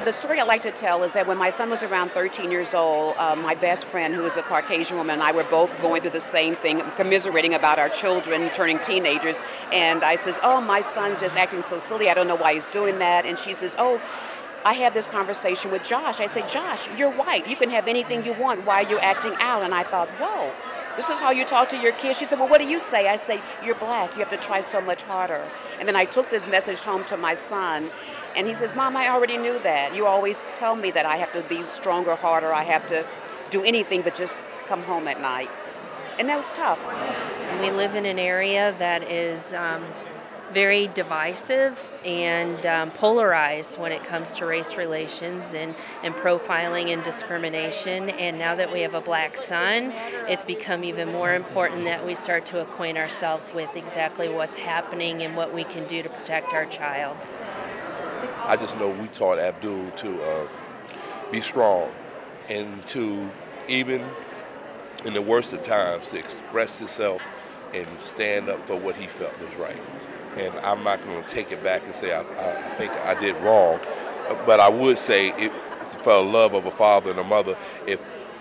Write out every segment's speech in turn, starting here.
The story I like to tell is that when my son was around 13 years old, my best friend, who is a Caucasian woman, and I were both going through the same thing, commiserating about our children turning teenagers. And I says, oh, my son's just acting so silly. I don't know why he's doing that. And she says, oh, I had this conversation with Josh. I say, Josh, you're white. You can have anything you want. Why are you acting out? And I thought, whoa, this is how you talk to your kids. She said, well, what do you say? I say, you're black. You have to try so much harder. And then I took this message home to my son. And he says, Mom, I already knew that. You always tell me that I have to be stronger, harder. I have to do anything but just come home at night. And that was tough. We live in an area that is very divisive and polarized when it comes to race relations and profiling and discrimination. And now that we have a black son, it's become even more important that we start to acquaint ourselves with exactly what's happening and what we can do to protect our child. I just know we taught Abdul to be strong and to, even in the worst of times, to express himself and stand up for what he felt was right. And I'm not going to take it back and say I think I did wrong, but I would say, for the love of a father and a mother, if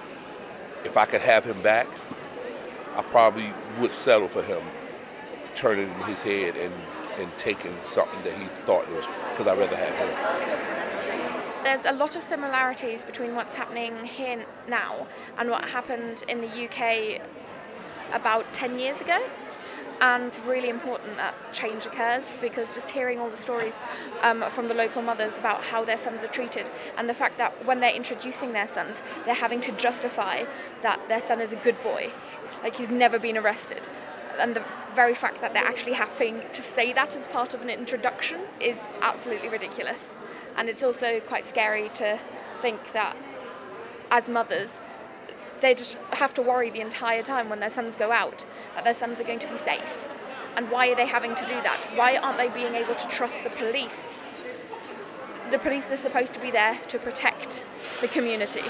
I could have him back, I probably would settle for him turning his head and taking something that he thought was, because I'd rather have him. There's a lot of similarities between what's happening here now and what happened in the UK about 10 years ago. And it's really important that change occurs, because just hearing all the stories from the local mothers about how their sons are treated, and the fact that when they're introducing their sons, they're having to justify that their son is a good boy, like he's never been arrested. And the very fact that they're actually having to say that as part of an introduction is absolutely ridiculous. And it's also quite scary to think that as mothers, they just have to worry the entire time when their sons go out that their sons are going to be safe. And why are they having to do that? Why aren't they being able to trust the police? The police are supposed to be there to protect the community,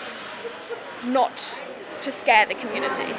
not to scare the community.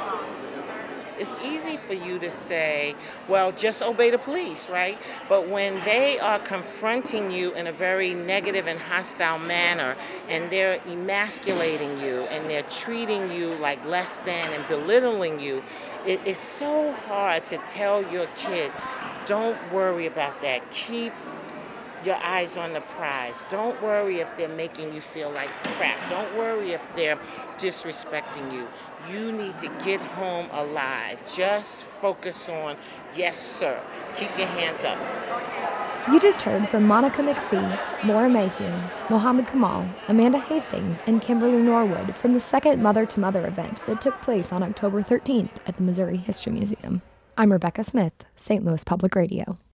It's easy for you to say, well, just obey the police, right? But when they are confronting you in a very negative and hostile manner, and they're emasculating you, and they're treating you like less than and belittling you, it's so hard to tell your kid, don't worry about that. Keep your eyes on the prize. Don't worry if they're making you feel like crap. Don't worry if they're disrespecting you. You need to get home alive. Just focus on, yes, sir. Keep your hands up. You just heard from Monica McPhee, Laura Mayhew, Mohammed Kamal, Amanda Hastings, and Kimberly Norwood from the second Mother to Mother event that took place on October 13th at the Missouri History Museum. I'm Rebecca Smith, St. Louis Public Radio.